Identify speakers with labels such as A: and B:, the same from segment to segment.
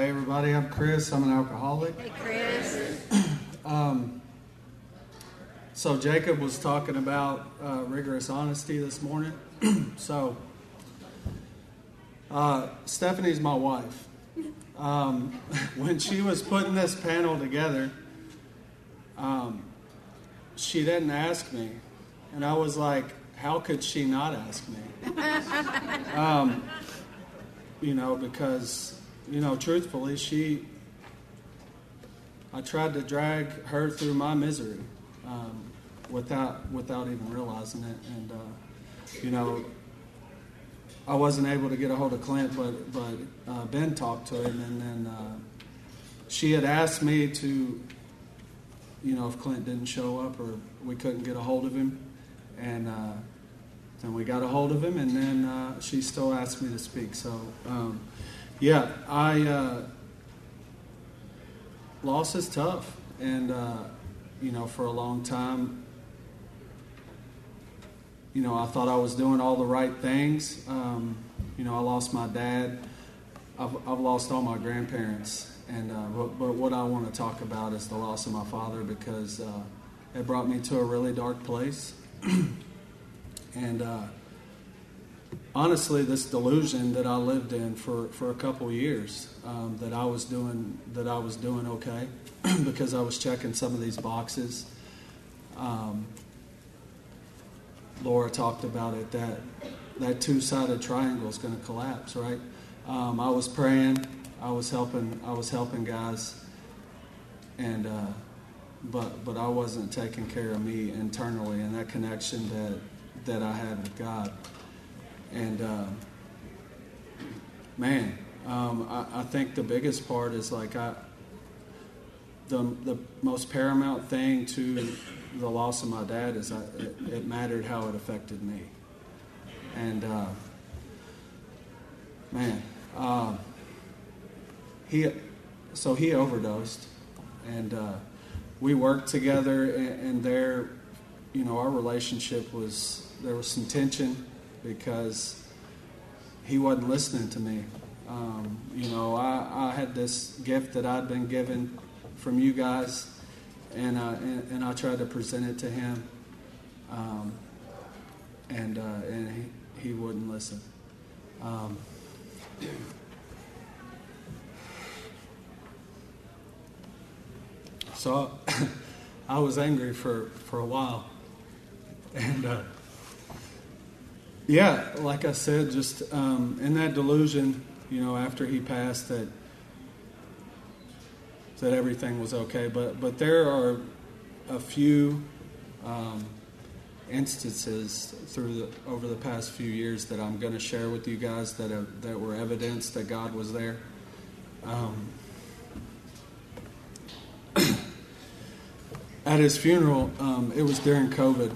A: Hey everybody, I'm Chris. I'm an alcoholic.
B: Hey Chris.
A: So Jacob was talking about rigorous honesty this morning. So Stephanie's my wife. When she was putting this panel together, she didn't ask me. And I was like, how could she not ask me? Because, truthfully, I tried to drag her through my misery without even realizing it. And, I wasn't able to get a hold of Clint, but Ben talked to him, and then she had asked me to, if Clint didn't show up or we couldn't get a hold of him, and then we got a hold of him, and then she still asked me to speak. So, loss is tough, and for a long time, I thought I was doing all the right things. I lost my dad. I've lost all my grandparents, and but what I want to talk about is the loss of my father, because it brought me to a really dark place. And honestly, this delusion that I lived in for a couple years, that I was doing okay because I was checking some of these boxes. Laura talked about it, that two-sided triangle is going to collapse, right? I was praying, I was helping guys, and but I wasn't taking care of me internally, and that connection that I had with God. And I think the biggest part is the most paramount thing to the loss of my dad is it mattered how it affected me. And he overdosed, and we worked together, and there, our relationship there was some tension because he wasn't listening to me. I had this gift that I'd been given from you guys, and I tried to present it to him, and he wouldn't listen. So I was angry for a while, and like I said, just in that delusion, after he passed, that everything was okay. But there are a few instances over the past few years that I'm going to share with you guys that were evidence that God was there. At his funeral, it was during COVID,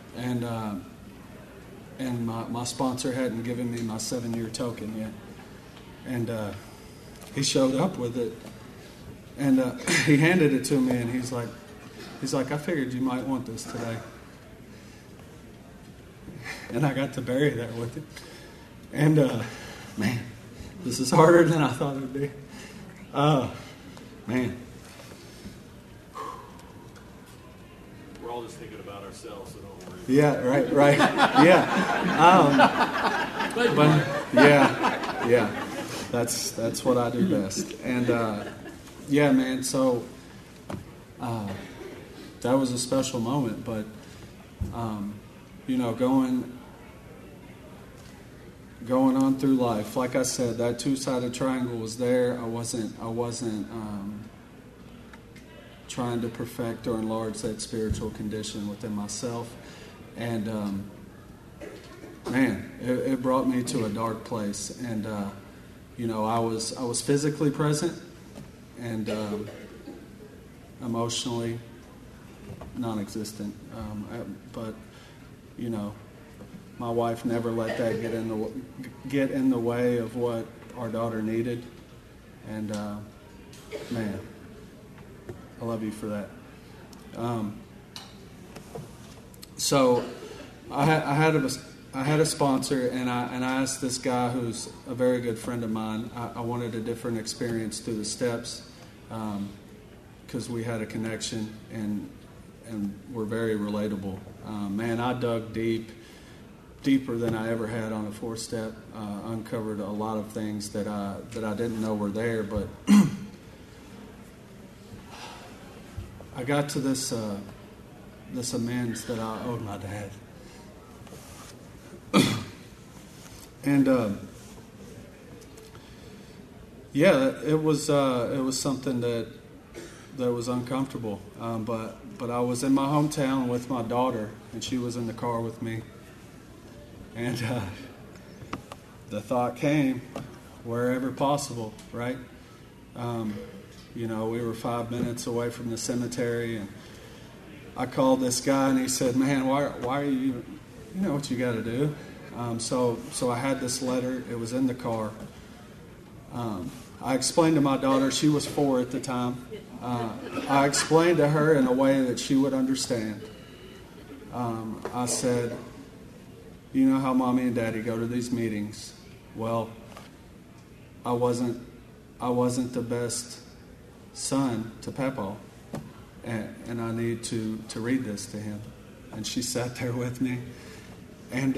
A: and my sponsor hadn't given me my 7-year token yet, and he showed up with it, and he handed it to me, and he's like, I figured you might want this today, and I got to bury that with it, and this is harder than I thought it would be.
C: We're all just thinking about ourselves, so don't worry.
A: Yeah, right. Yeah. That's what I do best. And so that was a special moment. But going on through life, like I said, that two-sided triangle was there. I wasn't trying to perfect or enlarge that spiritual condition within myself, and it brought me to a dark place. And I was physically present and emotionally non-existent, but my wife never let that get in the way of what our daughter needed, and I love you for that. So I had I had a sponsor, and I asked this guy who's a very good friend of mine. I wanted a different experience through the steps because we had a connection and we're very relatable. Man, I dug deeper than I ever had on a 4-step. Uncovered a lot of things that I didn't know were there, but I got to this amends that I owed my dad. And it was something that was uncomfortable. But I was in my hometown with my daughter, and she was in the car with me. And the thought came, wherever possible, right? We were 5 minutes away from the cemetery, and I called this guy, and he said, "Man, why are you? You know what you got to do." So I had this letter. It was in the car. I explained to my daughter, she was 4 at the time. I explained to her in a way that she would understand. I said, "You know how Mommy and Daddy go to these meetings? Well, I wasn't the best son to Peppo, and I need to read this to him." And she sat there with me, and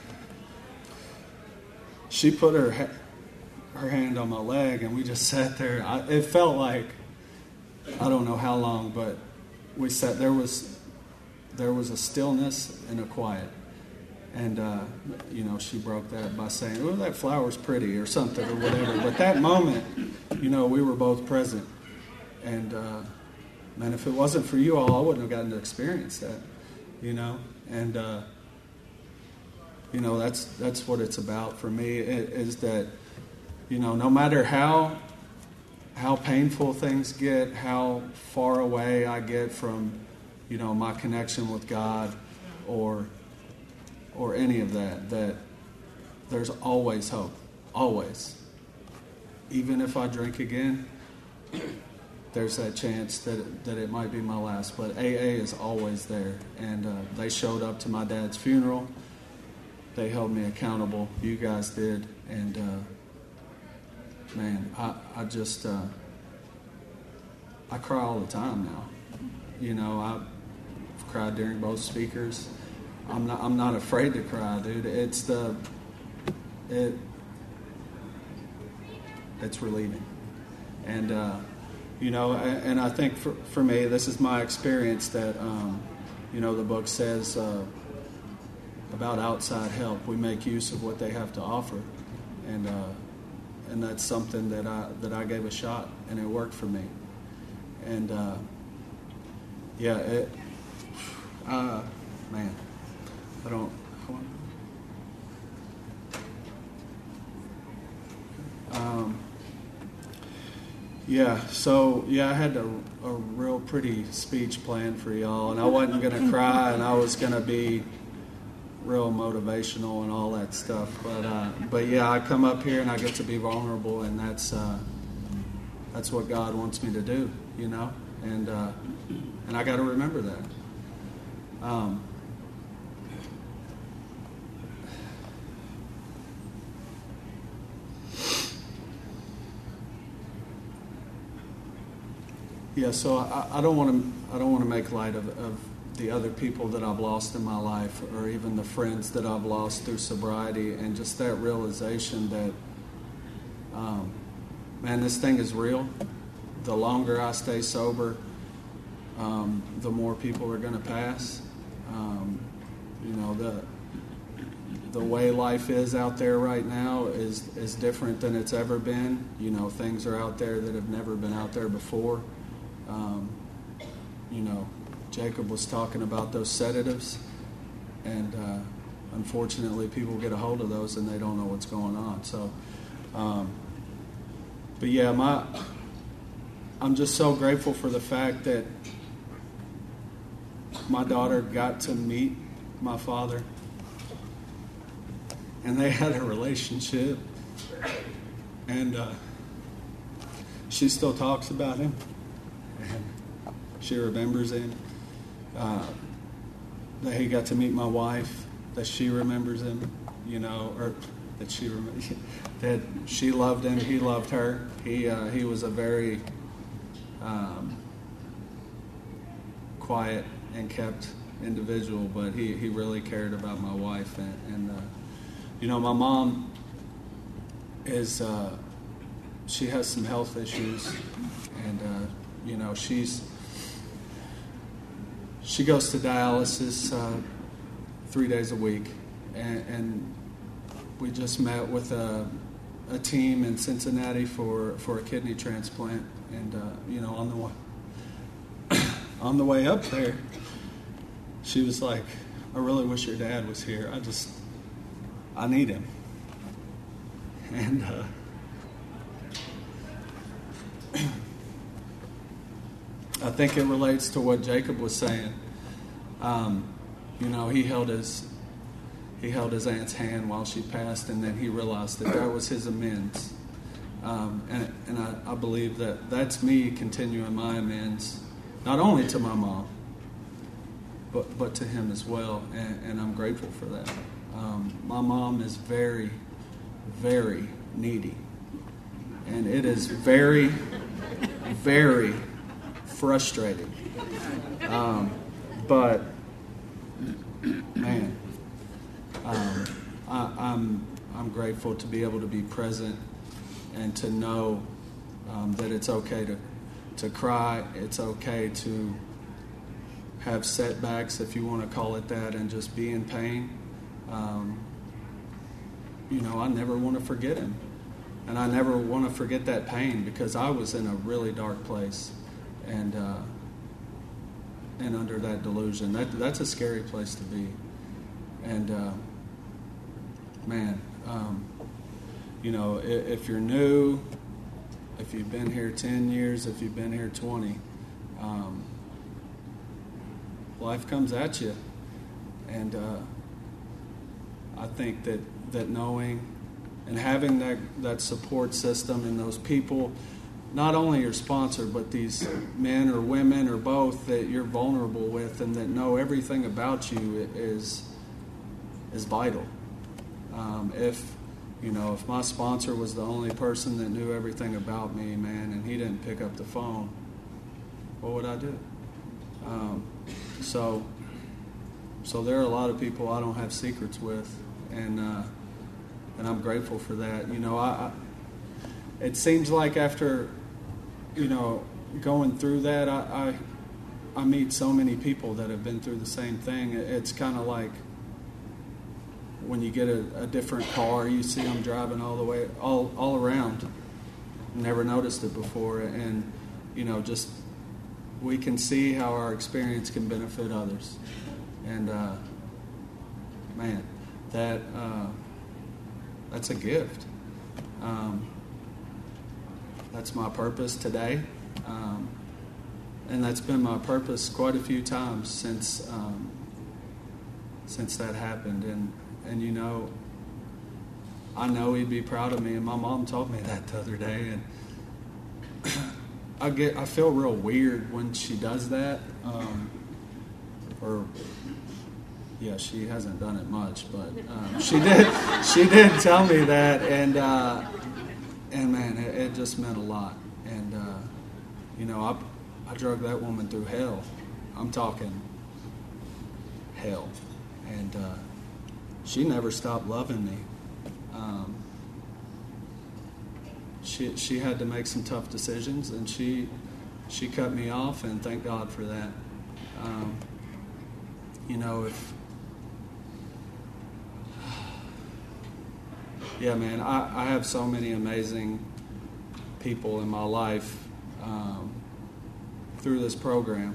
A: she put her hand on my leg, and we just sat there. It felt like, I don't know how long, but we sat. There was a stillness and a quiet, and she broke that by saying, "Oh, that flower's pretty," or something, or whatever. But that moment, we were both present, and man, if it wasn't for you all, I wouldn't have gotten to experience that, and that's what it's about for me, is that, no matter how painful things get, how far away I get from, my connection with God or any of that there's always hope. Always. Even if I drink again, there's that chance that it might be my last. But AA is always there. And they showed up to my dad's funeral. They held me accountable. You guys did. And man, I just I cry all the time now. I've cried during both speakers. I'm not afraid to cry, dude. It's relieving. And and I think for me, this is my experience that the book says about outside help. We make use of what they have to offer, and that's something that I gave a shot, and it worked for me. And man, I don't. I had a real pretty speech planned for y'all, and I wasn't going to cry, and I was going to be real motivational and all that stuff. But I come up here and I get to be vulnerable, and that's what God wants me to do, and I got to remember that. So I don't want to make light of the other people that I've lost in my life, or even the friends that I've lost through sobriety, and just that realization that, man, this thing is real. The longer I stay sober, the more people are going to pass. The way life is out there right now is different than it's ever been. Things are out there that have never been out there before. Jacob was talking about those sedatives, and unfortunately people get a hold of those and they don't know what's going on. So, I'm just so grateful for the fact that my daughter got to meet my father, and they had a relationship, and she still talks about him, and she remembers him. That he got to meet my wife, that she remembers him, or that that she loved him, he loved her. He was a very quiet and kept individual, but he really cared about my wife. And my mom is she has some health issues, and she goes to dialysis 3 days a week, and we just met with a team in Cincinnati for a kidney transplant, and on the way up there, she was like, "I really wish your dad was here. I need him." And I think it relates to what Jacob was saying. He held his aunt's hand while she passed, and then he realized that was his amends. And I believe that's me continuing my amends, not only to my mom, but to him as well, and I'm grateful for that. My mom is very, very needy, and it is very, very frustrating. But man, I'm grateful to be able to be present and to know that it's okay to cry. It's okay to have setbacks, if you want to call it that, and just be in pain. I never want to forget him. And I never want to forget that pain, because I was in a really dark place and under that delusion. That's a scary place to be. And if you're new, if you've been here 10 years, if you've been here 20, life comes at you. And I think that knowing and having that support system and those people, not only your sponsor, but these men or women or both that you're vulnerable with and that know everything about you is vital. If my sponsor was the only person that knew everything about me, man, and he didn't pick up the phone, what would I do? So there are a lot of people I don't have secrets with, and I'm grateful for that. It seems like after, going through that, I meet so many people that have been through the same thing. It's kind of like when you get a different car, you see them driving all around. Never noticed it before, and just we can see how our experience can benefit others. And man, that's a gift. That's my purpose today, and that's been my purpose quite a few times since that happened. And I know he'd be proud of me, and my mom told me that the other day. And I feel real weird when she does that. She hasn't done it much, but she did tell me that, and man, it just meant a lot. And I drug that woman through hell. I'm talking hell, and she never stopped loving me. She had to make some tough decisions, and she cut me off, and thank God for that. I have so many amazing people in my life through this program.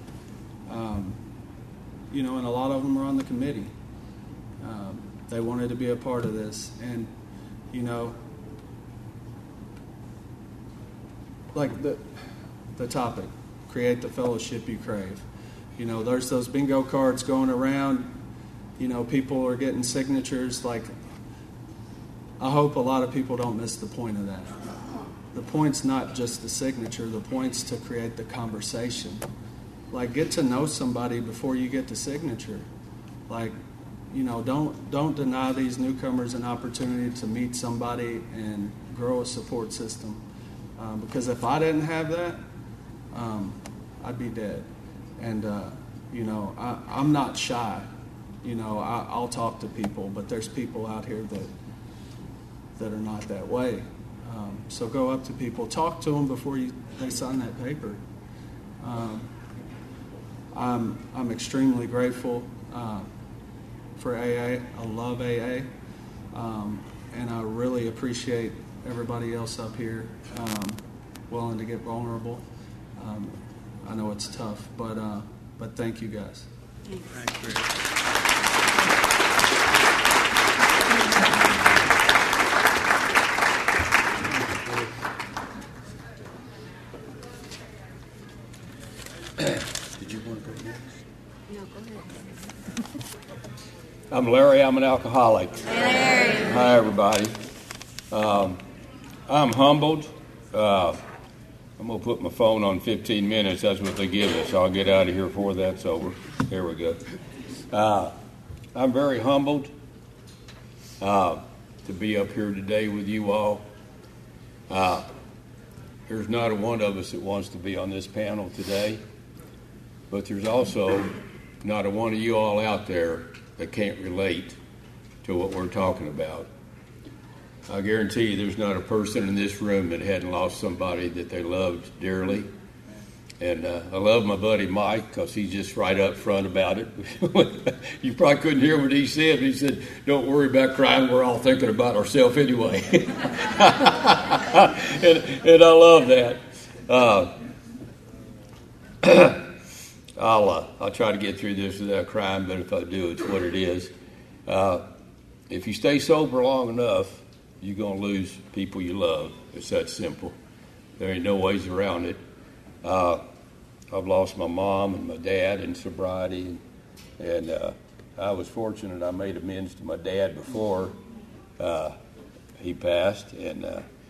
A: And a lot of them are on the committee. They wanted to be a part of this, and like the topic, create the fellowship you crave. There's those bingo cards going around. People are getting signatures. Like, I hope a lot of people don't miss the point of that. The point's not just the signature. The point's to create the conversation. Like, get to know somebody before you get the signature. Like, don't deny these newcomers an opportunity to meet somebody and grow a support system. Because if I didn't have that, I'd be dead. And I'm not shy. I'll talk to people, but there's people out here that are not that way. So go up to people, talk to them before they sign that paper. I'm extremely grateful for AA. I love AA, and I really appreciate everybody else up here willing to get vulnerable. I know it's tough, but thank you guys.
B: Did you want to go next?
D: No, go ahead.
B: I'm Larry. I'm an alcoholic.
D: Hey, Larry.
B: Hi, everybody. I'm humbled. I'm going to put my phone on 15 minutes. That's what they give us. I'll get out of here before that's over. There we go. I'm very humbled to be up here today with you all. There's not a one of us that wants to be on this panel today, but there's also not a one of you all out there that can't relate to what we're talking about. I guarantee you there's not a person in this room that hadn't lost somebody that they loved dearly. And I love my buddy Mike because he's just right up front about it. You probably couldn't hear what he said, but he said, "Don't worry about crying. We're all thinking about ourselves anyway." and I love that. I'll try to get through this without crying, but if I do, it's what it is. If you stay sober long enough, you're going to lose people you love. It's that simple. There ain't no ways around it. I've lost my mom and my dad in sobriety, and I was fortunate I made amends to my dad before he passed, and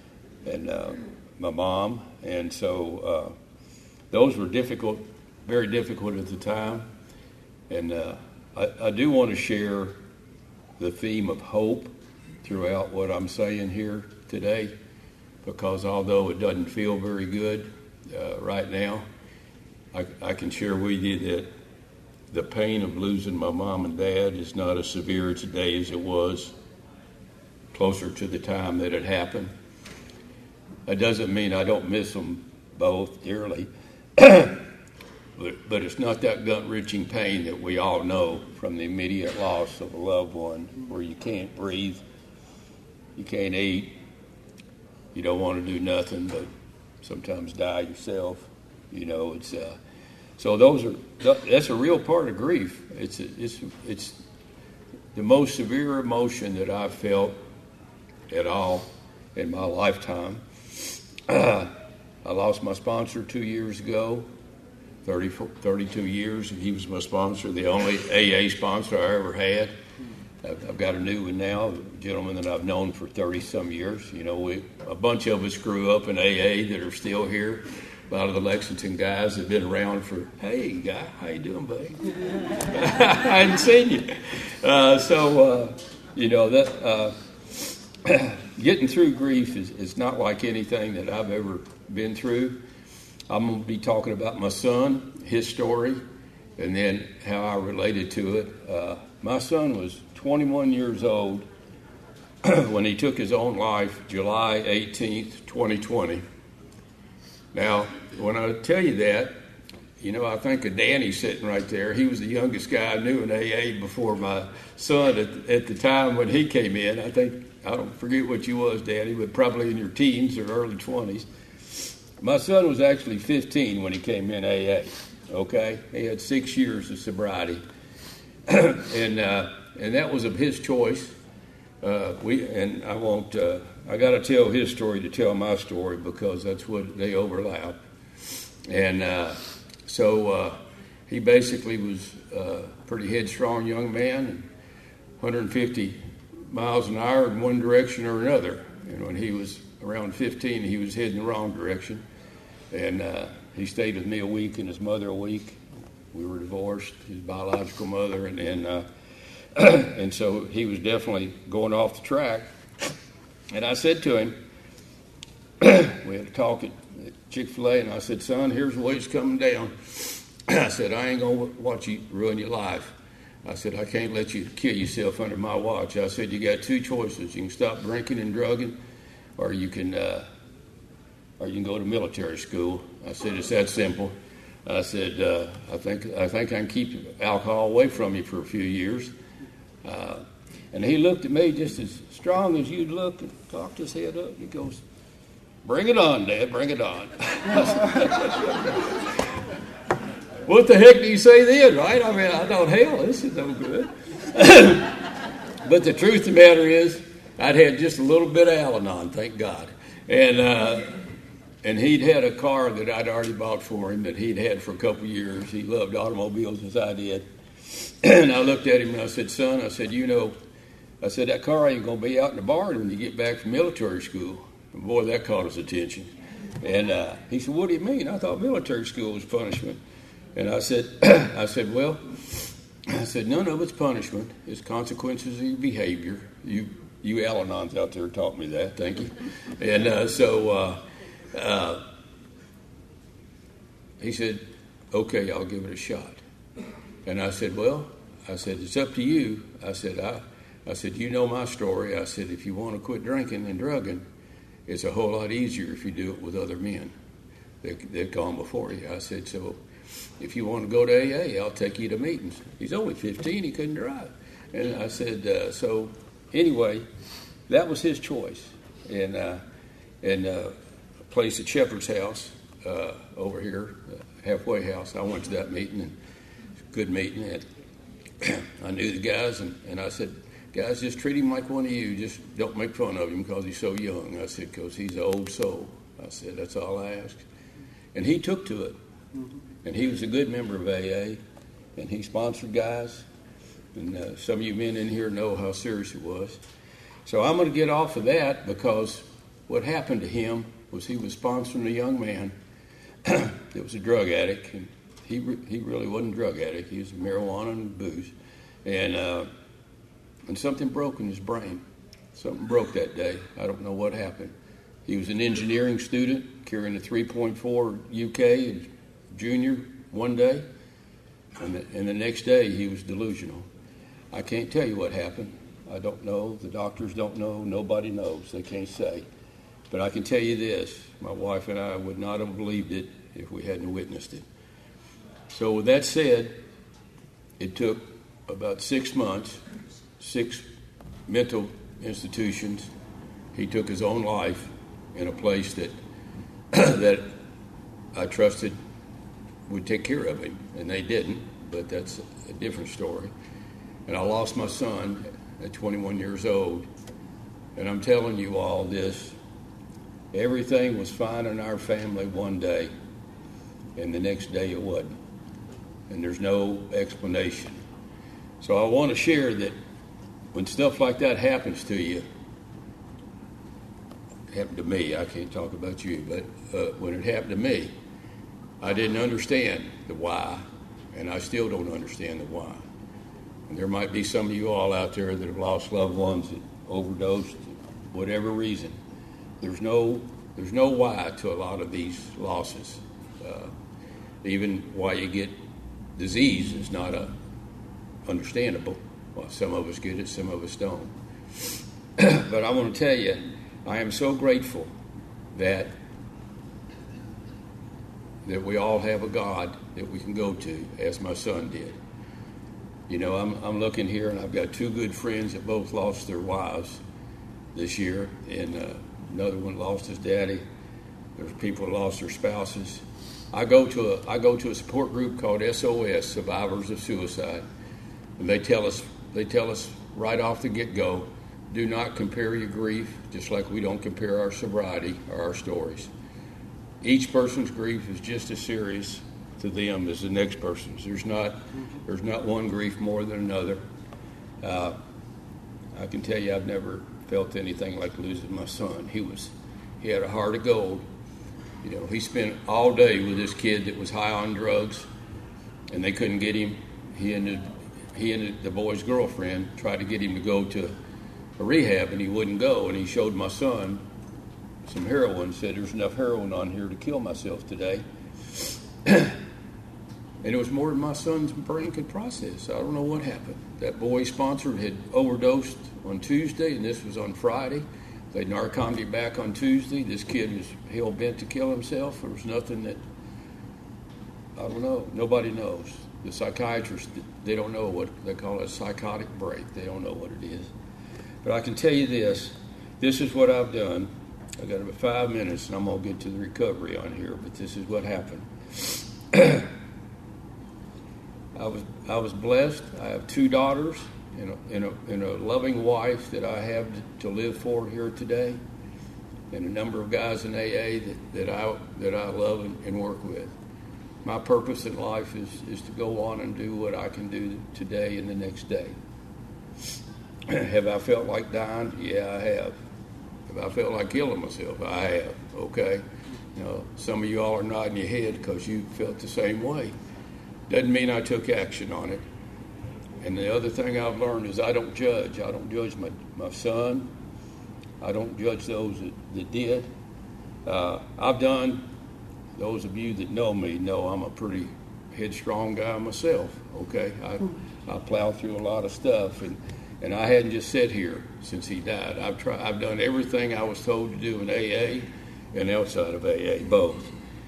B: my mom, and so those were difficult, very difficult at the time, and I do want to share the theme of hope throughout what I'm saying here today, because although it doesn't feel very good right now, I can share with you that the pain of losing my mom and dad is not as severe today as it was closer to the time that it happened. That doesn't mean I don't miss them both dearly, but it's not that gut-wrenching pain that we all know from the immediate loss of a loved one, where you can't breathe, you can't eat, you don't want to do nothing but sometimes die yourself. It's so that's a real part of grief. It's the most severe emotion that I've felt at all in my lifetime. I lost my sponsor 2 years ago, 32 years, and he was my sponsor, the only AA sponsor I ever had. I've got a new one now, a gentleman that I've known for 30-some years. A bunch of us grew up in AA that are still here. A lot of the Lexington guys have been around for, "Hey, guy, how you doing, buddy?" I hadn't seen you. Getting through grief is not like anything that I've ever been through. I'm going to be talking about my son, his story, and then how I related to it. My son was 21 years old when he took his own life, July 18th, 2020. Now, when I tell you that, I think of Danny sitting right there. He was the youngest guy I knew in AA before my son at the time when he came in. I don't forget what you was, Danny, but probably in your teens or early 20s. My son was actually 15 when he came in AA, okay? He had 6 years of sobriety. And that was of his choice. I got to tell his story to tell my story, because that's what they overlap. And so he basically was a pretty headstrong young man, and 150 miles an hour in one direction or another. And when he was around 15, he was heading the wrong direction. And he stayed with me a week and his mother a week. We were divorced, his biological mother, and then And so he was definitely going off the track. And I said to him, we had a talk at Chick-fil-A, and I said, son, here's the way it's coming down. I said, I ain't going to watch you ruin your life. I said, I can't let you kill yourself under my watch. I said, you got two choices. You can stop drinking and drugging, or you can go to military school. I said, it's that simple. I said, I think I can keep alcohol away from you for a few years. And he looked at me just as strong as you'd look and cocked his head up. He goes, bring it on, Dad, bring it on. What the heck do you say then, right? I mean, I thought, hell, this is no good. But the truth of the matter is, I'd had just a little bit of Al-Anon, thank God. And he'd had a car that I'd already bought for him that he'd had for a couple of years. He loved automobiles as I did. And I looked at him and I said, son, I said, that car ain't going to be out in the barn when you get back from military school. And boy, that caught his attention. And he said, what do you mean? I thought military school was punishment. And I said, none of it's punishment. It's consequences of your behavior. You Al-Anons out there taught me that. Thank you. And he said, okay, I'll give it a shot. And I said, it's up to you. I said, you know my story. I said, if you want to quit drinking and drugging, it's a whole lot easier if you do it with other men that gone before you. I said, so if you want to go to AA, I'll take you to meetings. He's only 15. He couldn't drive. And I said, so anyway, that was his choice. And a place at Shepherd's House over here, halfway house, I went to that meeting, and good meeting. And I knew the guys, and I said, guys, just treat him like one of you. Just don't make fun of him because he's so young. I said, because he's an old soul. I said, that's all I asked. And he took to it. And he was a good member of AA, and he sponsored guys. And some of you men in here know how serious it was. So I'm going to get off of that because what happened to him was he was sponsoring a young man that was a drug addict. And he really wasn't a drug addict. He was marijuana and booze. And something broke in his brain. Something broke that day. I don't know what happened. He was an engineering student carrying a 3.4 UK in junior one day, and the next day he was delusional. I can't tell you what happened. I don't know. The doctors don't know. Nobody knows. They can't say. But I can tell you this. My wife and I would not have believed it if we hadn't witnessed it. So with that said, it took about 6 months, 6 mental institutions. He took his own life in a place that that I trusted would take care of him, and they didn't, but that's a different story. And I lost my son at 21 years old, and I'm telling you all this, everything was fine in our family one day, and the next day it wasn't, and there's no explanation. So I want to share that when stuff like that happens to you, it happened to me, I can't talk about you, but when it happened to me, I didn't understand the why, and I still don't understand the why. And there might be some of you all out there that have lost loved ones that overdosed, whatever reason. There's no why to a lot of these losses. Even why you get disease is not understandable. Well, some of us get it, some of us don't. But I want to tell you, I am so grateful that we all have a God that we can go to, as my son did. You know, I'm looking here, and I've got 2 good friends that both lost their wives this year, and another one lost his daddy. There's people that lost their spouses. I go to a support group called SOS, Survivors of Suicide, and they tell us right off the get-go, do not compare your grief, just like we don't compare our sobriety or our stories. Each person's grief is just as serious to them as the next person's. There's not one grief more than another. I can tell you I've never felt anything like losing my son. He had a heart of gold. You know, he spent all day with this kid that was high on drugs, and they couldn't get him. He ended he and the boy's girlfriend tried to get him to go to a rehab, and he wouldn't go. And he showed my son some heroin, said, "There's enough heroin on here to kill myself today." And it was more than my son's brain could process. I don't know what happened. That boy sponsored had overdosed on Tuesday, and this was on Friday. They narcomed him back on Tuesday. This kid was hell-bent to kill himself. There was nothing that, I don't know. Nobody knows. The psychiatrists, they don't know what they call a psychotic break. They don't know what it is. But I can tell you this. This is what I've done. I've got about 5 minutes, and I'm going to get to the recovery on here, but this is what happened. I was blessed. I have 2 daughters and a loving wife that I have to live for here today, and a number of guys in AA that I love and work with. My purpose in life is to go on and do what I can do today and the next day. Have I felt like dying? Yeah, I have. Have I felt like killing myself? I have. Okay. You know, some of you all are nodding your head because you felt the same way. Doesn't mean I took action on it. And the other thing I've learned is I don't judge. I don't judge my son. I don't judge those that did. I've done, those of you that know me know I'm a pretty headstrong guy myself, okay? I plow through a lot of stuff, and I hadn't just sat here since he died. I've done everything I was told to do in AA and outside of AA, both.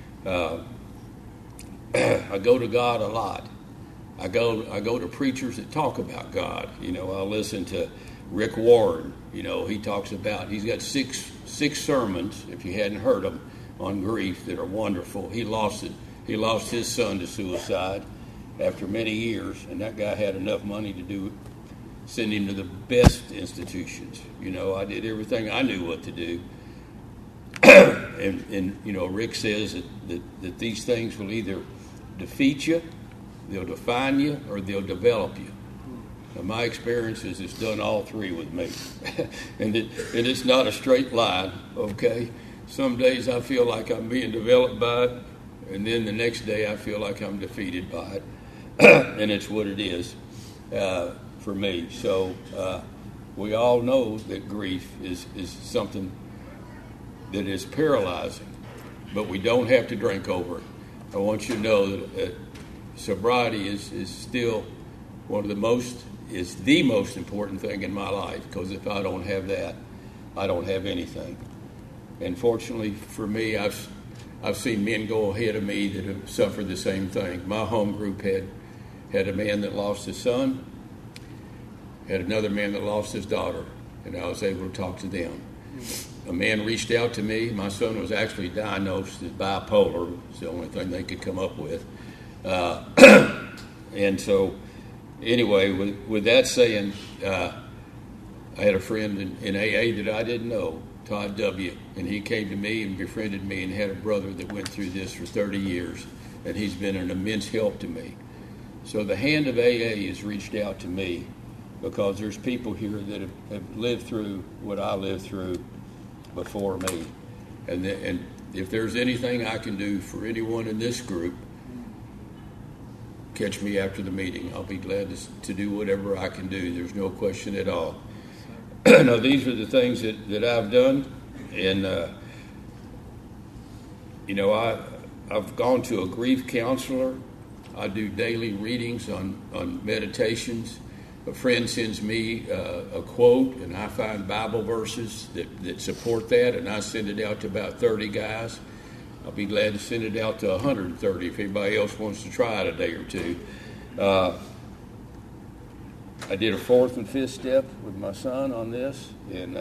B: I go to God a lot. I go to preachers that talk about God. You know, I listen to Rick Warren. You know, he talks about, he's got six sermons, if you hadn't heard them, on grief that are wonderful. He lost his son to suicide after many years, and that guy had enough money to send him to the best institutions. You know, I did everything I knew what to do. and you know, Rick says that these things will either defeat you, they'll define you, or they'll develop you. Now, my experience is it's done all three with me. and it's not a straight line, okay? Some days I feel like I'm being developed by it, and then the next day I feel like I'm defeated by it. And it's what it is for me. So we all know that grief is something that is paralyzing, but we don't have to drink over it. I want you to know that sobriety is still the most important thing in my life, because if I don't have that, I don't have anything. And fortunately for me, I've seen men go ahead of me that have suffered the same thing. My home group had a man that lost his son, had another man that lost his daughter, and I was able to talk to them. A man reached out to me. My son was actually diagnosed as bipolar. It's the only thing they could come up with. And so, anyway, with that saying, I had a friend in AA that I didn't know, Todd W., and he came to me and befriended me and had a brother that went through this for 30 years, and he's been an immense help to me. So the hand of AA has reached out to me because there's people here that have lived through what I lived through before me. And if there's anything I can do for anyone in this group, catch me after the meeting. I'll be glad to do whatever I can do. There's no question at all. Now, these are the things that I've done. And, you know, I've gone to a grief counselor. I do daily readings on meditations. A friend sends me a quote, and I find Bible verses that support that, and I send it out to about 30 guys. I'll be glad to send it out to 130 if anybody else wants to try it a day or two. I did a 4th and 5th step with my son on this, and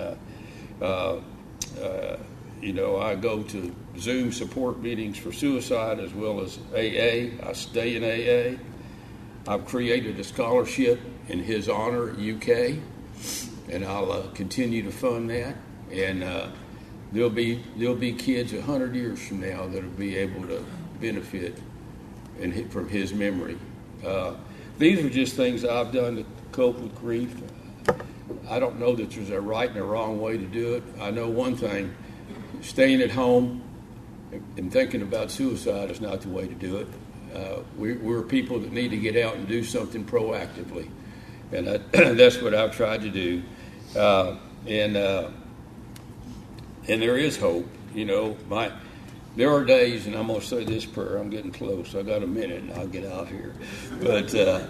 B: you know, I go to Zoom support meetings for suicide as well as AA. I stay in AA. I've created a scholarship in his honor, UK, and I'll continue to fund that. And there'll be kids 100 years from now that'll be able to benefit from his memory. These are just things I've done to cope with grief. I don't know that there's a right and a wrong way to do it. I know one thing: staying at home and thinking about suicide is not the way to do it. We're people that need to get out and do something proactively. And that's what I've tried to do. And there is hope. You know, there are days, and I'm going to say this prayer. I'm getting close. I got a minute, and I'll get out here. But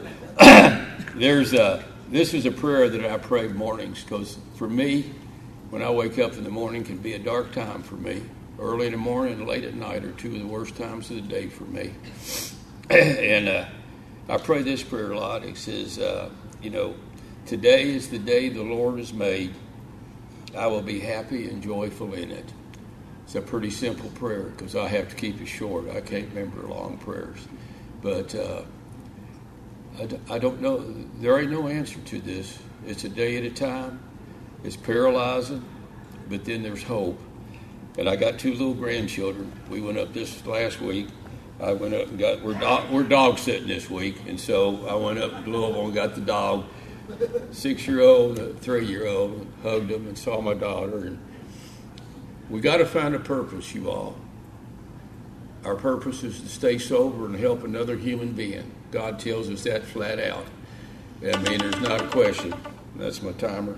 B: this is a prayer that I pray mornings, because for me, when I wake up in the morning, can be a dark time for me. Early in the morning and late at night are two of the worst times of the day for me. And I pray this prayer a lot. It says, today is the day the Lord has made. I will be happy and joyful in it. It's a pretty simple prayer because I have to keep it short. I can't remember long prayers. But I don't know. There ain't no answer to this. It's a day at a time. It's paralyzing, but then there's hope. And I got 2 little grandchildren. We went up this last week. I went up and we're dog sitting this week. And so I went up to Louisville and got the dog, 6-year-old, a 3-year-old, and hugged them and saw my daughter. And we got to find a purpose, you all. Our purpose is to stay sober and help another human being. God tells us that flat out. I mean, there's not a question. That's my timer.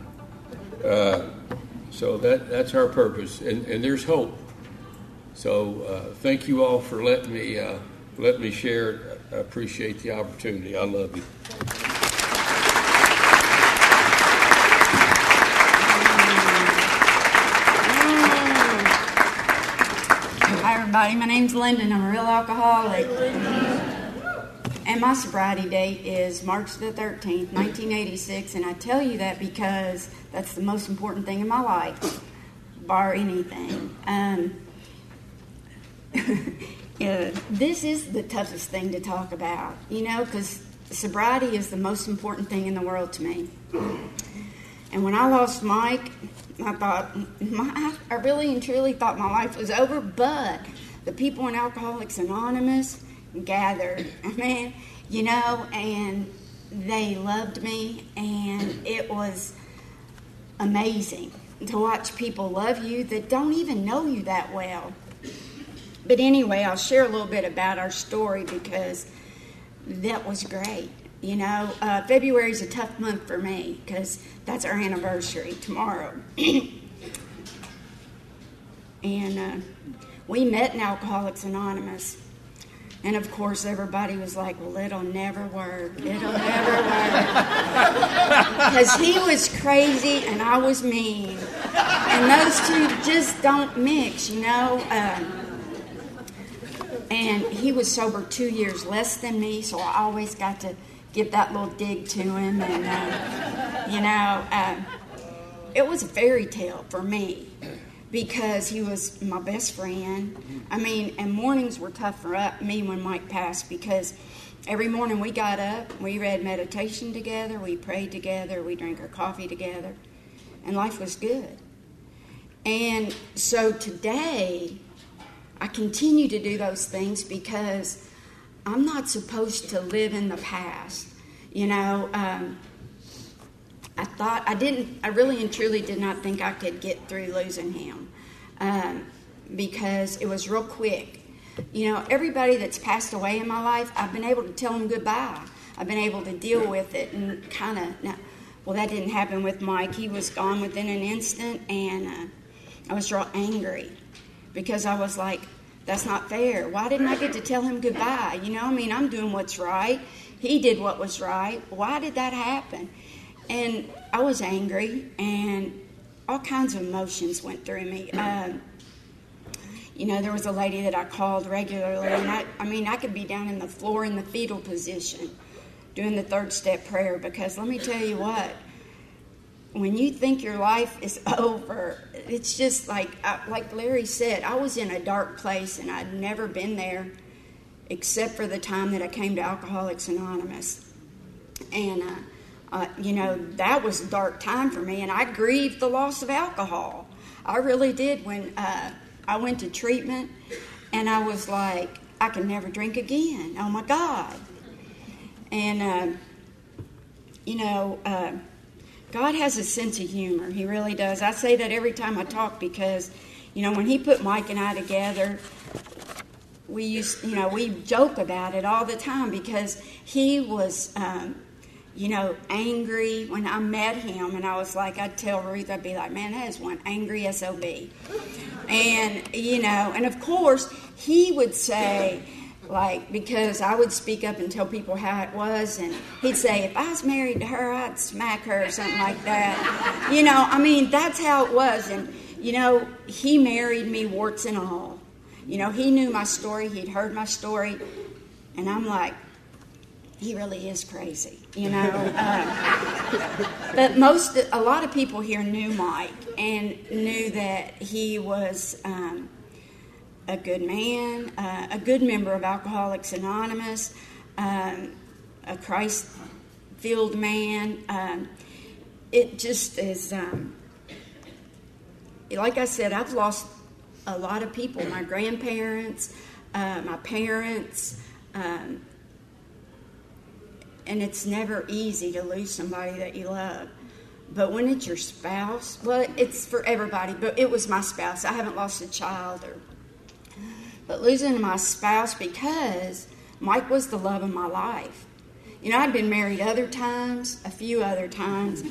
B: So that's our purpose, and there's hope. So thank you all for letting me share. I appreciate the opportunity. I love you.
E: Hi everybody, my name's Linda and I'm a real alcoholic. And my sobriety date is March the 13th, 1986, and I tell you that because that's the most important thing in my life, bar anything. This is the toughest thing to talk about, because sobriety is the most important thing in the world to me. And when I lost Mike, I thought, I really and truly thought my life was over, but the people in Alcoholics Anonymous gathered, and they loved me, and it was amazing to watch people love you that don't even know you that well. But anyway, I'll share a little bit about our story because that was great. February is a tough month for me because that's our anniversary tomorrow. And we met in Alcoholics Anonymous. And of course, everybody was like, well, it'll never work. It'll never work. Because he was crazy and I was mean. And those two just don't mix, And he was sober 2 years less than me, so I always got to give that little dig to him. And, it was a fairy tale for me because he was my best friend. And mornings were tough for me when Mike passed because every morning we got up, we read meditation together, we prayed together, we drank our coffee together, and life was good. And so today, I continue to do those things because I'm not supposed to live in the past. I really and truly did not think I could get through losing him because it was real quick. Everybody that's passed away in my life, I've been able to tell them goodbye. I've been able to deal with it and that didn't happen with Mike. He was gone within an instant, and I was real angry because I was like, that's not fair. Why didn't I get to tell him goodbye? I'm doing what's right. He did what was right. Why did that happen? And I was angry, and all kinds of emotions went through me. There was a lady that I called regularly, and I could be down in the floor in the fetal position doing the 3rd step prayer because let me tell you what, when you think your life is over, it's just like Larry said, I was in a dark place, and I'd never been there except for the time that I came to Alcoholics Anonymous. And, that was a dark time for me, and I grieved the loss of alcohol. I really did when I went to treatment, and I was like, I can never drink again. Oh, my God. And, God has a sense of humor. He really does. I say that every time I talk because, when he put Mike and I together, we joke about it all the time because he was angry when I met him. And I was like, I'd tell Ruth, I'd be like, man, that is one angry SOB. And, and of course, he would say, like, because I would speak up and tell people how it was, and he'd say, if I was married to her, I'd smack her or something like that. That's how it was. And, he married me warts and all. He knew my story. He'd heard my story. And I'm like, he really is crazy, But a lot of people here knew Mike and knew that he was a good man, a good member of Alcoholics Anonymous, a Christ-filled man. It just is, like I said, I've lost a lot of people, my grandparents, my parents, and it's never easy to lose somebody that you love. But when it's your spouse, well, it's for everybody, but it was my spouse. I haven't lost a child. But losing my spouse, because Mike was the love of my life. I'd been married a few other times.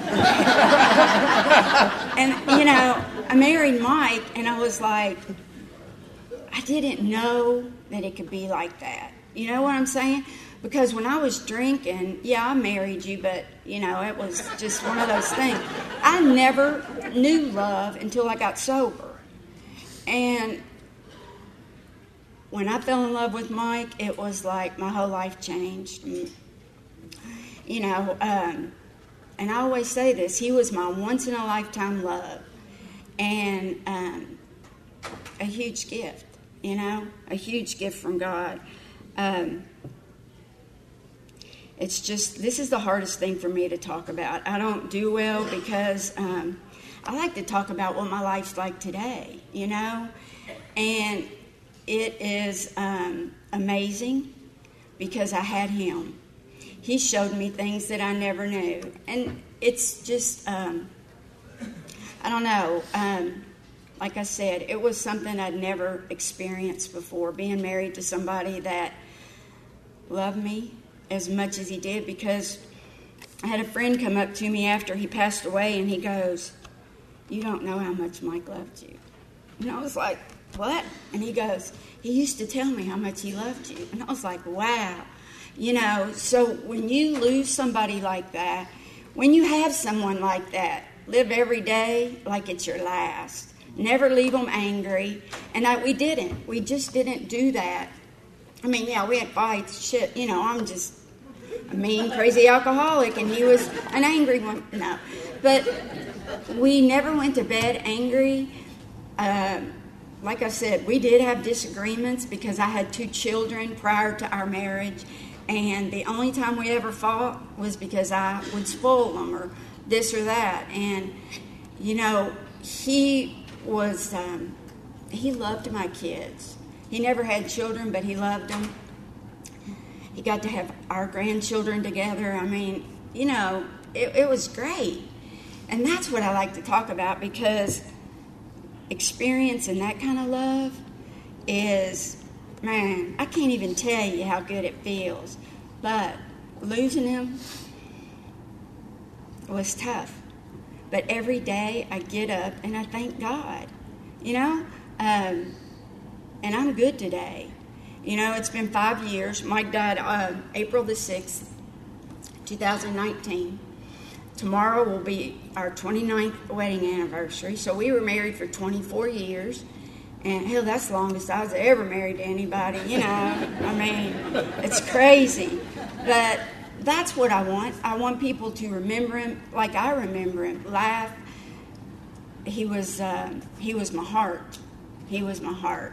E: And, I married Mike, and I was like, I didn't know that it could be like that. You know what I'm saying? Because when I was drinking, yeah, I married you, but, it was just one of those things. I never knew love until I got sober. And when I fell in love with Mike, it was like my whole life changed. And I always say this, he was my once-in-a-lifetime love. And a huge gift, a huge gift from God. It's just, this is the hardest thing for me to talk about. I don't do well because I like to talk about what my life's like today, And it is amazing because I had him. He showed me things that I never knew. And it's just, I don't know. Like I said, it was something I'd never experienced before, being married to somebody that loved me as much as he did, because I had a friend come up to me after he passed away, and he goes, "You don't know how much Mike loved you." And I was like, "What?" And he goes, "He used to tell me how much he loved you." And I was like, wow. So when you lose somebody like that, when you have someone like that, live every day like it's your last. Never leave them angry. And we didn't. We just didn't do that. We had fights, shit, I'm just a mean, crazy alcoholic, and he was an angry one. No. But we never went to bed angry. Like I said, we did have disagreements because I had 2 children prior to our marriage, and the only time we ever fought was because I would spoil them or this or that. And, he was, he loved my kids. He never had children, but he loved them. He got to have our grandchildren together. It was great. And that's what I like to talk about, because experiencing that kind of love is, man, I can't even tell you how good it feels. But losing him was tough. But every day I get up and I thank God, and I'm good today. It's been 5 years. Mike died April the 6th, 2019. Tomorrow will be our 29th wedding anniversary. So we were married for 24 years. And hell, that's the longest I was ever married to anybody, It's crazy. But that's what I want. I want people to remember him like I remember him. Laugh. He was my heart. He was my heart.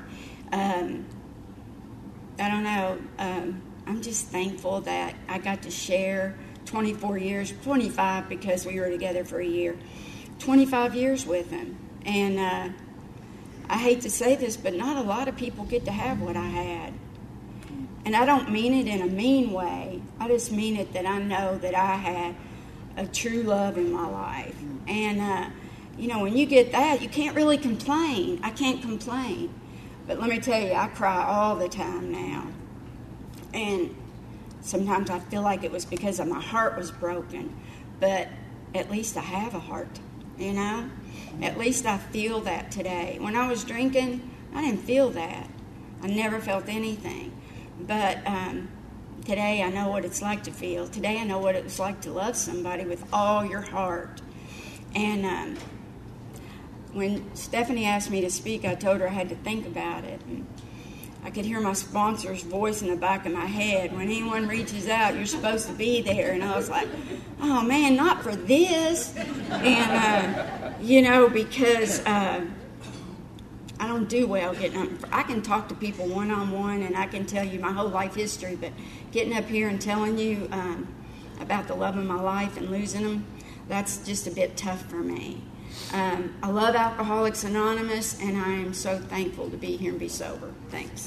E: I don't know. I'm just thankful that I got to share 24 years, 25 because we were together for a year, 25 years with him. And I hate to say this, but not a lot of people get to have what I had. And I don't mean it in a mean way. I just mean it that I know that I had a true love in my life. And, when you get that, you can't really complain. I can't complain. But let me tell you, I cry all the time now. And sometimes I feel like it was because my heart was broken, but at least I have a heart, you know? At least I feel that today. When I was drinking, I didn't feel that. I never felt anything. But today I know what it's like to feel. Today I know what it's like to love somebody with all your heart. And when Stephanie asked me to speak, I told her I had to think about it. And I could hear my sponsor's voice in the back of my head. When anyone reaches out, you're supposed to be there. And I was like, oh, man, not for this. And, you know, because I don't do well getting up. I can talk to people one-on-one, and I can tell you my whole life history, but getting up here and telling you about the love of my life and losing them, that's just a bit tough for me. I love Alcoholics Anonymous, and I am so thankful to be here and be sober. Thanks.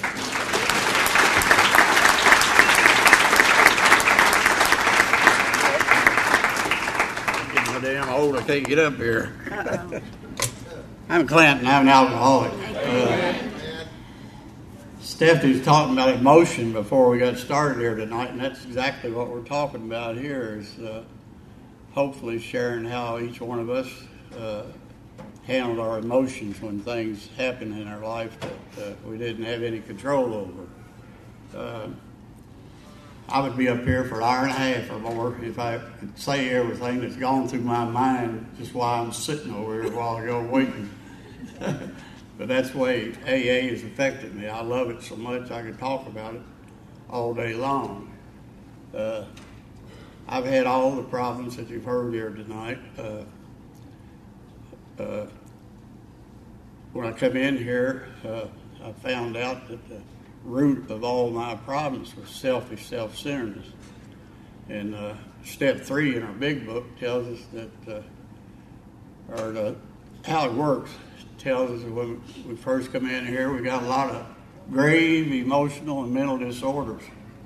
F: I'm getting damn old, I can't get up here. I'm Clinton, I'm an alcoholic. Stephanie was talking about emotion before we got started here tonight, and that's exactly what we're talking about here, is hopefully sharing how each one of us handled our emotions when things happened in our life that we didn't have any control over. I would be up here for an hour and a half or more if I could say everything that's gone through my mind just while I'm sitting over here a while ago waiting. But that's the way AA has affected me. I love it so much I could talk about it all day long. I've had all the problems that you've heard here tonight. When I come in here, I found out that the root of all my problems was selfish self-centeredness. And step 3 in our big book tells us that, how it works, tells us that when we first come in here, we got a lot of grave emotional and mental disorders.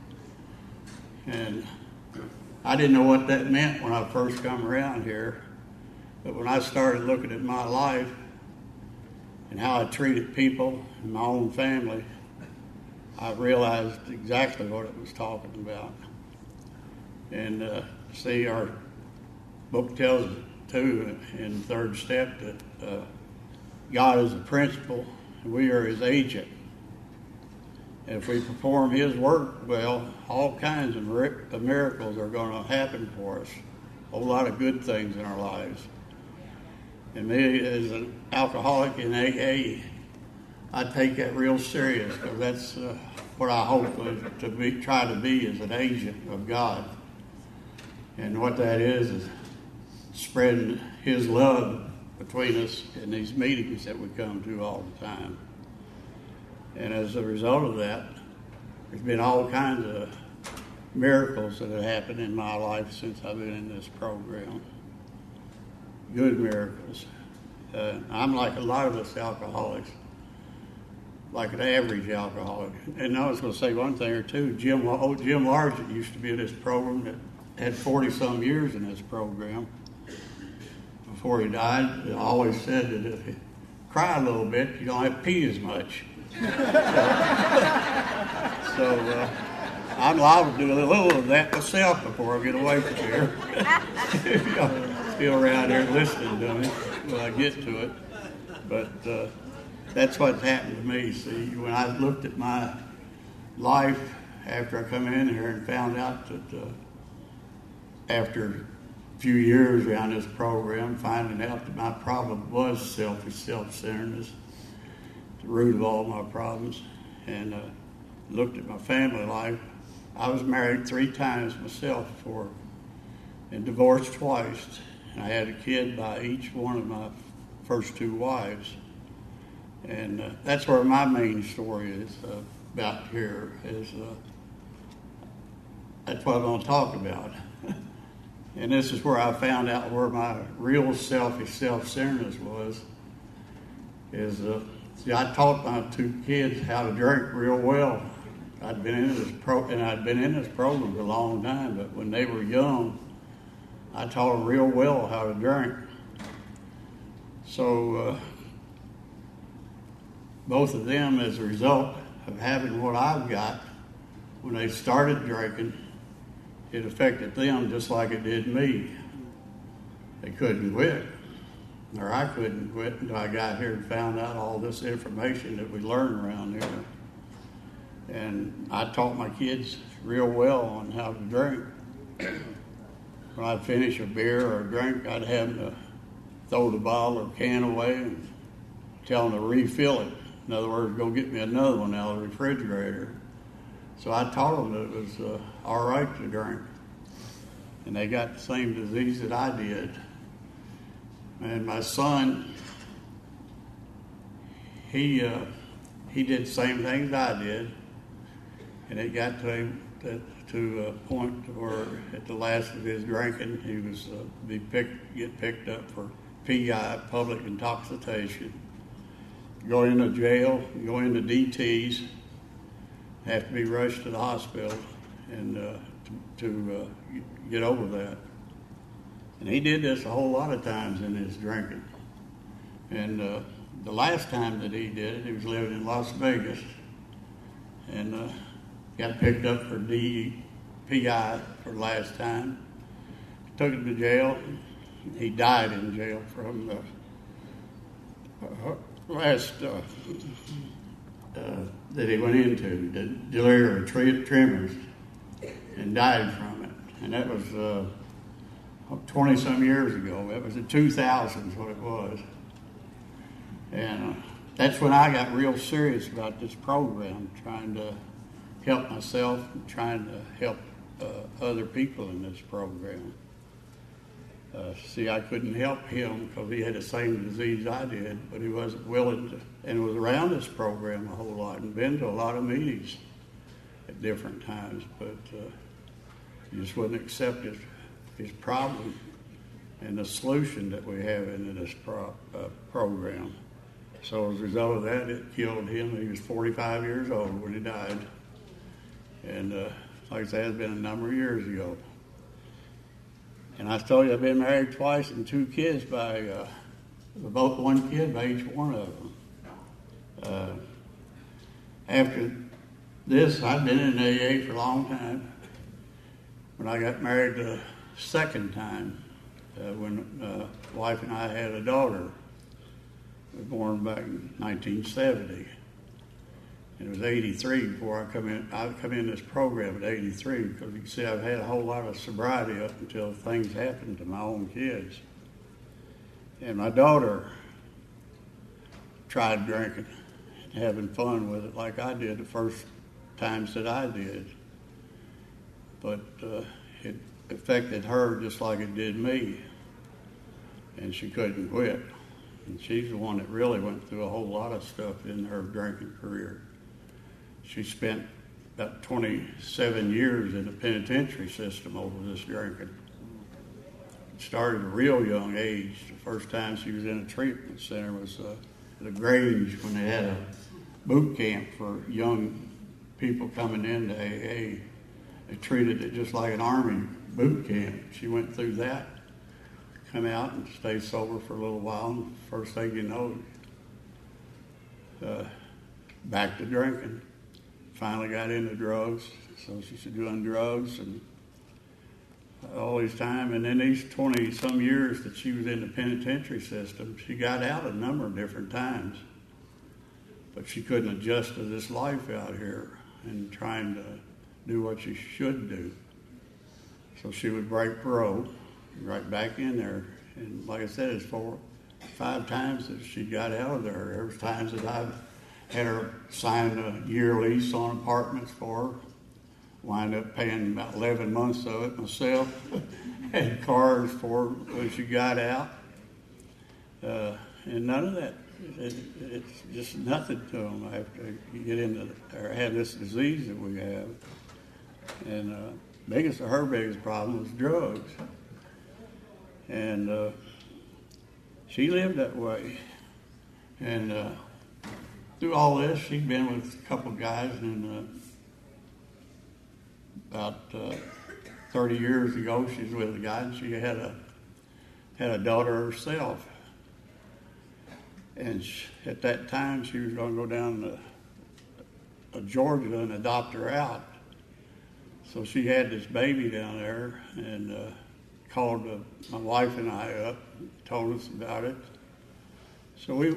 F: And I didn't know what that meant when I first come around here, but when I started looking at my life and how I treated people in my own family, I realized exactly what it was talking about. And see, our book tells us too in third step that God is the principal and we are his agent. And if we perform his work well, all kinds of miracles are going to happen for us. A whole lot of good things in our lives. And me, as an alcoholic in AA, I take that real serious, because that's what I hope to try to be as an agent of God. And what that is spreading his love between us in these meetings that we come to all the time. And as a result of that, there's been all kinds of miracles that have happened in my life since I've been in this program. Good miracles. I'm like a lot of us alcoholics, like an average alcoholic. And I was going to say one thing or two. Jim Large, that used to be in this program, that had 40-some years in this program before he died, always said that if you cry a little bit, you don't have to pee as much. So I'm liable to do a little of that myself before I get away from here. Still around here listening to me when I get to it. But that's what's happened to me. See, when I looked at my life after I come in here and found out that after a few years around this program, finding out that my problem was selfish self-centeredness, the root of all my problems, and looked at my family life. I was married 3 times myself and divorced twice. And I had a kid by each one of my first 2 wives. And that's where my main story is about here. That's what I'm going to talk about. And this is where I found out where my real selfish self-centeredness was. See, I taught my 2 kids how to drink real well. I'd been in this program for a long time, but when they were young, I taught them real well how to drink. So both of them, as a result of having what I've got, when they started drinking, it affected them just like it did me. They couldn't quit, or I couldn't quit until I got here and found out all this information that we learn around here. And I taught my kids real well on how to drink. When I'd finish a beer or a drink, I'd have them to throw the bottle or can away and tell them to refill it. In other words, go get me another one out of the refrigerator. So I taught them that it was all right to drink. And they got the same disease that I did. And my son, he did the same things I did. And it got to him to a point where at the last of his drinking, he was get picked up for PI, public intoxication. Go into jail, go into DTs, have to be rushed to the hospital and to get over that. And he did this a whole lot of times in his drinking. And the last time that he did it, he was living in Las Vegas and got picked up for PI for the last time. Took him to jail. He died in jail from the last that he went into, the delirium tremors, and died from it. And that was 20-some years ago. That was in 2000 is what it was. And that's when I got real serious about this program, trying to help myself and trying to help other people in this program. See, I couldn't help him because he had the same disease I did, but he wasn't willing to, and was around this program a whole lot and been to a lot of meetings at different times, but he just wouldn't accept his problem and the solution that we have into this program. So as a result of that, it killed him. He was 45 years old when he died. And like I said, it's been a number of years ago. And I told you I've been married twice and 2 kids by both one kid by each one of them. After this, I've been in AA for a long time. When I got married the second time, when wife and I had a daughter, was born back in 1970. And it was 83 before I come in. I come in this program at 83 because you can see I've had a whole lot of sobriety up until things happened to my own kids. And my daughter tried drinking and having fun with it like I did the first times that I did. But it affected her just like it did me. And she couldn't quit. And she's the one that really went through a whole lot of stuff in her drinking career. She spent about 27 years in the penitentiary system over this drinking. Started at a real young age. The first time she was in a treatment center was at the Grange when they had a boot camp for young people coming into AA. They treated it just like an Army boot camp. She went through that, come out and stayed sober for a little while, and first thing you know, back to drinking. Finally got into drugs, so she's doing drugs and all this time. And then these 20-some years that she was in the penitentiary system, she got out a number of different times. But she couldn't adjust to this life out here and trying to do what she should do. So she would break parole, right back in there. And like I said, it's 4 or 5 times that she got out of there. There was times that I've had her sign a year lease on apartments for her. Wind up paying about 11 months of it myself. Had cars for her when she got out. And none of that. It's just nothing to them after you get into or have this disease that we have. And her biggest problem was drugs. And she lived that way. And through all this, she'd been with a couple of guys, and about 30 years ago, she was with a guy, and she had a daughter herself. And at that time, she was going to go down to Georgia and adopt her out. So she had this baby down there, and called my wife and I up, told us about it. So we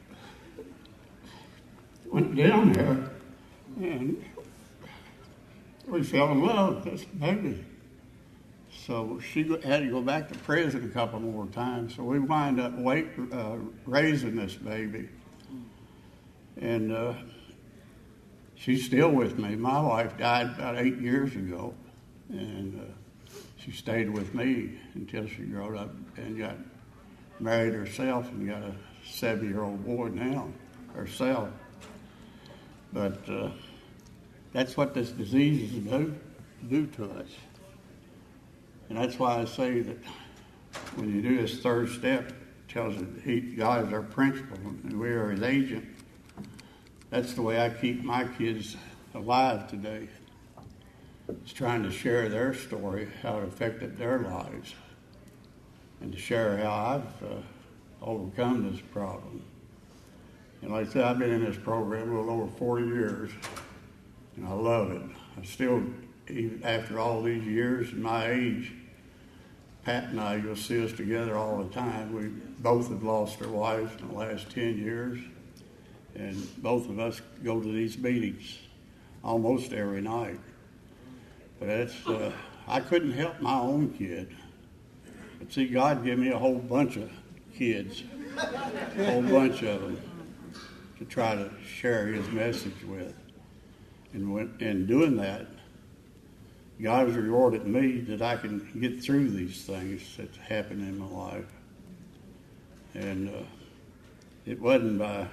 F: went down there, and we fell in love with this baby. So she had to go back to prison a couple more times. So we wind up raising this baby. And she's still with me. My wife died about 8 years ago. And she stayed with me until she grew up and got married herself and got a 7-year-old boy now herself. But that's what this disease do to us. And that's why I say that when you do this third step, it tells us God is our principal and we are his agent. That's the way I keep my kids alive today. It's trying to share their story, how it affected their lives, and to share how I've overcome this problem. And like I said, I've been in this program a little over 40 years, and I love it. I still, even after all these years and my age, Pat and I, you'll see us together all the time. We both have lost our wives in the last 10 years, and both of us go to these meetings almost every night. But that's, I couldn't help my own kid. But see, God gave me a whole bunch of kids, a whole bunch of them, to try to share his message with. And in doing that, God has rewarded me that I can get through these things that happen in my life. And it wasn't by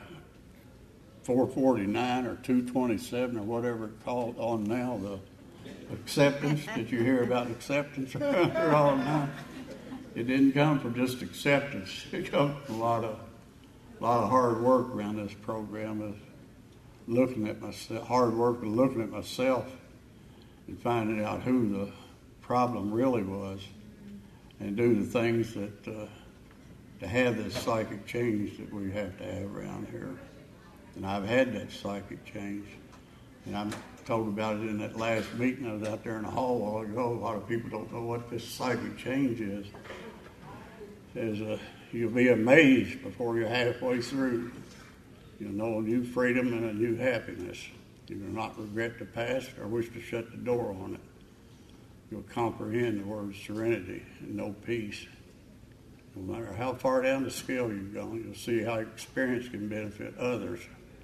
F: 449 or 227 or whatever it's called on now, the acceptance. Did you hear about acceptance around here all the time? It didn't come from just acceptance. It comes from a lot of hard work around this program, of looking at myself, hard work and looking at myself and finding out who the problem really was, and do the things that to have this psychic change that we have to have around here. And I've had that psychic change. And I'm told about it in that last meeting. I was out there in the hall a while ago. A lot of people don't know what this psychic change is. It says you'll be amazed before you're halfway through. You'll know a new freedom and a new happiness. You will not regret the past or wish to shut the door on it. You'll comprehend the word serenity and know peace. No matter how far down the scale you've gone, you'll see how experience can benefit others.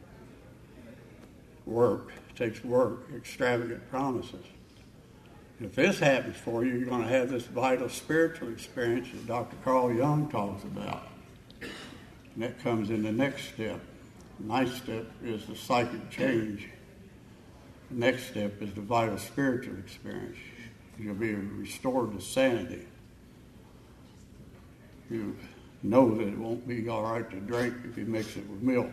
F: Work. It takes work, extravagant promises. If this happens for you, you're going to have this vital spiritual experience that Dr. Carl Jung talks about. And that comes in the next step. The ninth step is the psychic change. The next step is the vital spiritual experience. You'll be restored to sanity. You know that it won't be all right to drink if you mix it with milk.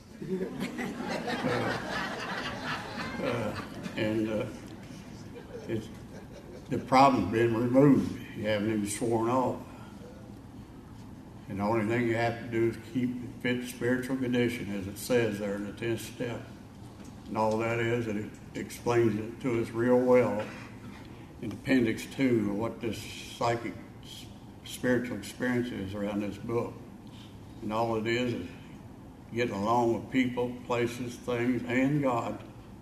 F: The problem's been removed. You haven't even sworn off. And the only thing you have to do is keep a fit spiritual condition, as it says there in the 10th step. And all that is, it explains it to us real well in Appendix 2 of what this psychic spiritual experience is around this book. And all it is getting along with people, places, things, and God.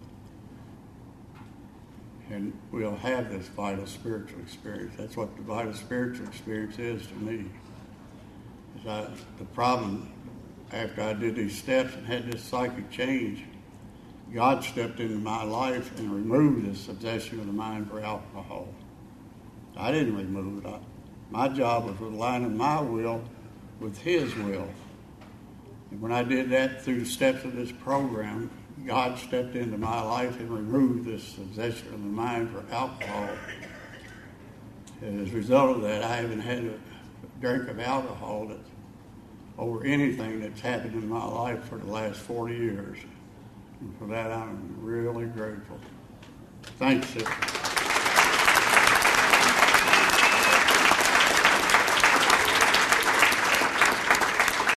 F: And we'll have this vital spiritual experience. That's what the vital spiritual experience is to me. The problem, after I did these steps and had this psychic change, God stepped into my life and removed this obsession of the mind for alcohol. I didn't remove it. My job was aligning my will with his will. And when I did that through the steps of this program, God stepped into my life and removed this obsession of the mind for alcohol. And as a result of that, I haven't had a drink of alcohol over anything that's happened in my life for the last 40 years. And for that, I'm really grateful. Thanks, sister.